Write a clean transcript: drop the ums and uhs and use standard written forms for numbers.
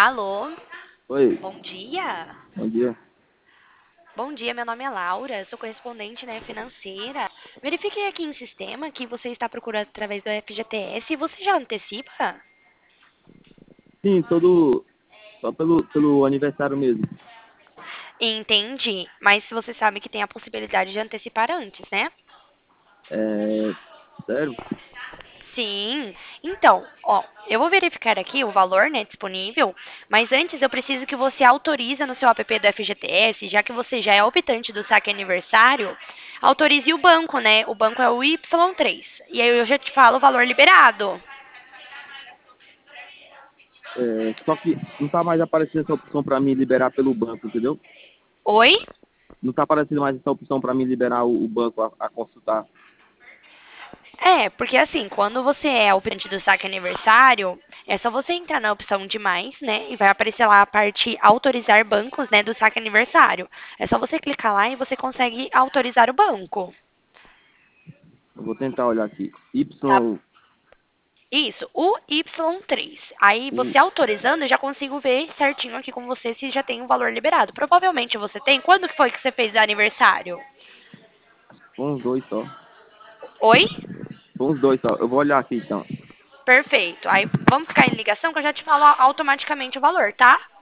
Alô, Oi, bom dia. bom dia. Bom dia, meu nome é Laura, sou correspondente na financeira. Verifiquei aqui em sistema que você está procurando através do FGTS e você já antecipa? Sim, só pelo aniversário mesmo. Entendi, mas você sabe que tem a possibilidade de antecipar antes, né? É, sério? Sim, então, ó, eu vou verificar aqui o valor, né, disponível, mas antes eu preciso que você autorize no seu app do FGTS, já que você já é optante do saque aniversário, autorize o banco, né? O banco é o Y3. E aí eu já te falo o valor liberado. Só que não tá mais aparecendo essa opção para mim liberar pelo banco, entendeu? Oi? Não tá aparecendo mais essa opção para mim liberar o banco a consultar. É, porque assim, quando você é optante do saque aniversário, é só você entrar na opção de mais, né? E vai aparecer lá a parte autorizar bancos, né, do saque aniversário. É só você clicar lá e você consegue autorizar o banco. Eu vou tentar olhar aqui. Tá? Y, Isso, o Y3. Aí o, você autorizando, eu já consigo ver certinho aqui com você se já tem um valor liberado. Provavelmente você tem. Quando que foi que você fez o aniversário? foi uns dois só. Oi? Foi uns dois só. Eu vou olhar aqui então. Perfeito. Aí vamos ficar em ligação que eu já te falo automaticamente o valor, tá?